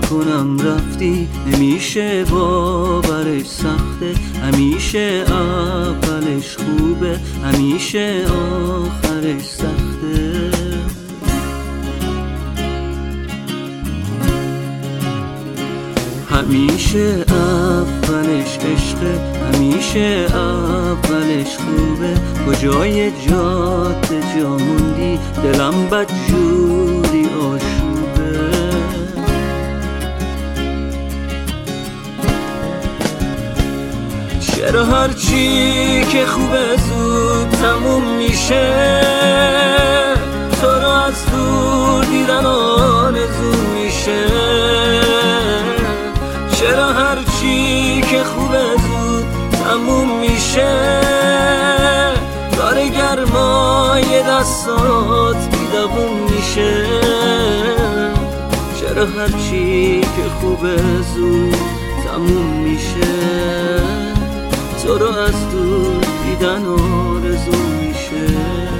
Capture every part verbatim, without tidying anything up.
کنم رفتی، نمیشه باورش سخته، همیشه اولش خوبه، همیشه آخرش سخته. همیشه اولش عشقه، همیشه اولش خوبه، کجای جاده جا موندی، دلم بدجوری آشوبه. چرا هرچی که خوبه زود تموم میشه، تو رو از دور دیدن آرزو میشه. چرا هرچی که خوبه زود تموم میشه، داره گرمای دستات بیدوون میشه. چرا هرچی که خوبه زود تموم میشه، تو رو از دور دیدن آرزو میشه.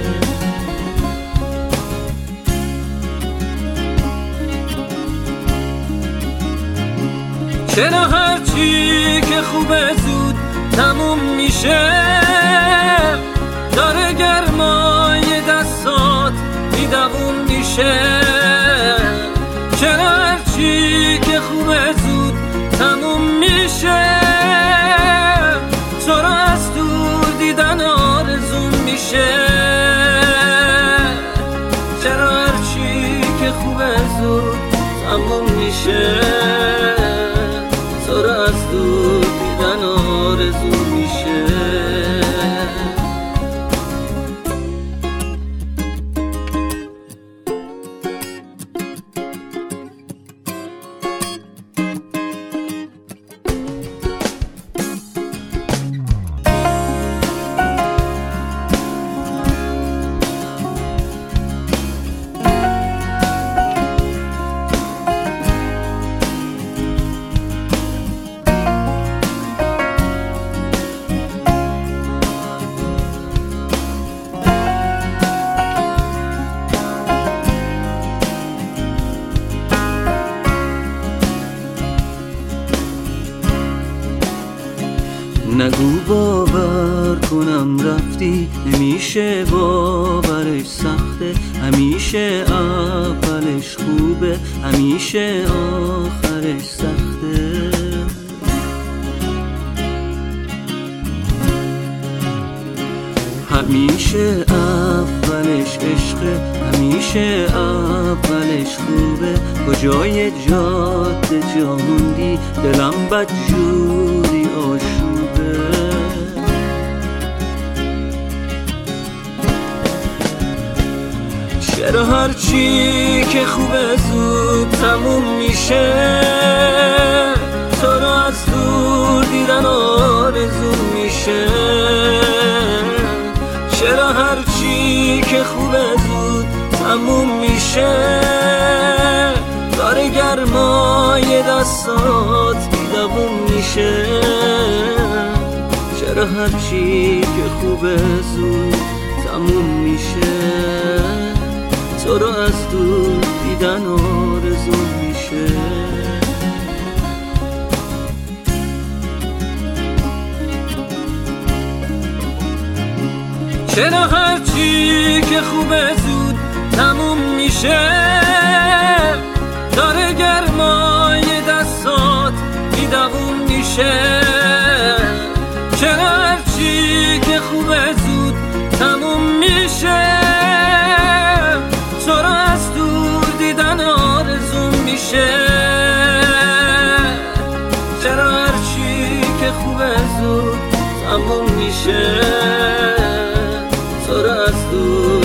چرا هرچی که خوبه زود تموم میشه، داره گرمای دستات بیدوون میشه. چرا هرچی که خوبه زود تموم میشه، تو رو از دور دیدن آرزو میشه. چرا هرچی که خوبه زود تموم میشه، تو رو از دور دیدن آرزو میشه. نگو باور کنم رفتی، نمیشه باورش سخته، همیشه اولش خوبه، همیشه آخرش سخته. همیشه اولش عشقه، همیشه اولش خوبه، کجای جاده جا موندی، دلم بدجوری آشوبه. چرا هرچی که خوبه زود تموم میشه، تو رو از دور دیدن آرزو میشه. چرا هرچی که خوبه زود تموم میشه، داره گرمای دستات بیدوون میشه. چرا هرچی که خوبه زود تموم میشه، تو رو از دور دیدن آرزو میشه. چرا هرچی که خوبه زود تموم میشه، داره گرمای دستات بیدوون میشه. چرا هرچی که خوبه زود تموم میشه، تو رو از دور دیدن آرزو میشه. چرا هرچی که خوبه زود تموم میشه، تو رو از دور